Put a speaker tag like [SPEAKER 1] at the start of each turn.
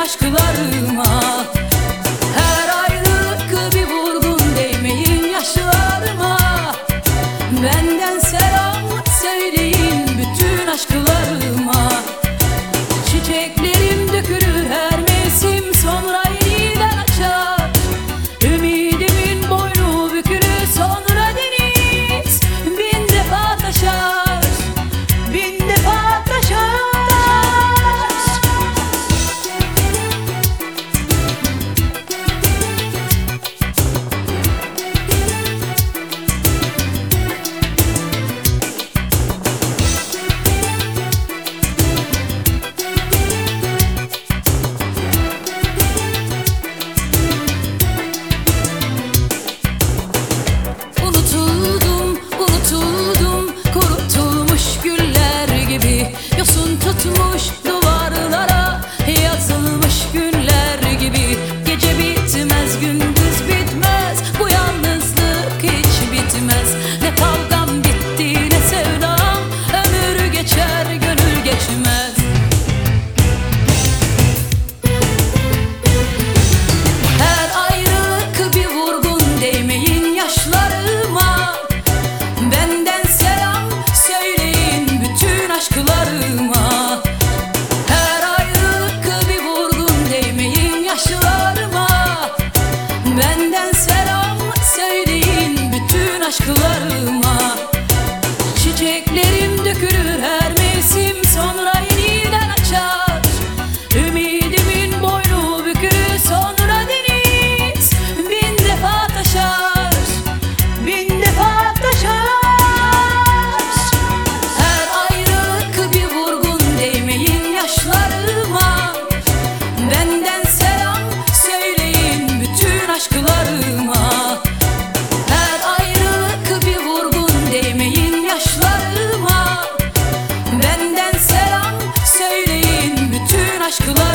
[SPEAKER 1] aşklarıma. Her ayrılık bir vurgun değmeyin yaşlarıma. Benden selam söyleyin bütün aşklarıma. Çiçeklerim dökülür her mevsim, sonra yeniden açar. Ümidimin boynu bükülür, sonra deniz bin defa taşar, bin defa taşar. Yosun tutmuş duvarlara, yazılmış günler gibi. Gece bitmez, gündüz bitmez, bu yalnızlık hiç bitmez. Ne kavgam bitti ne sevdam, ömür geçer gönül geçmez. Her ayrılık bir vurgun değmeyin yaşlarıma. Benden selam söyleyin bütün aşklarıma. Her ayrılık bir vurgun değmeyin yaşlarıma. Benden selam söyleyin bütün aşklarıma. Çiçeklerim dökülür her mevsim, sonra yeniden açar. Ümidimin boynu bükülür, sonra deniz bin defa taşar, bin defa taşar. Benden selam söyleyin bütün aşklarıma. Her ayrılık bir vurgun değmeyin yaşlarıma. Benden selam söyleyin bütün aşklarıma.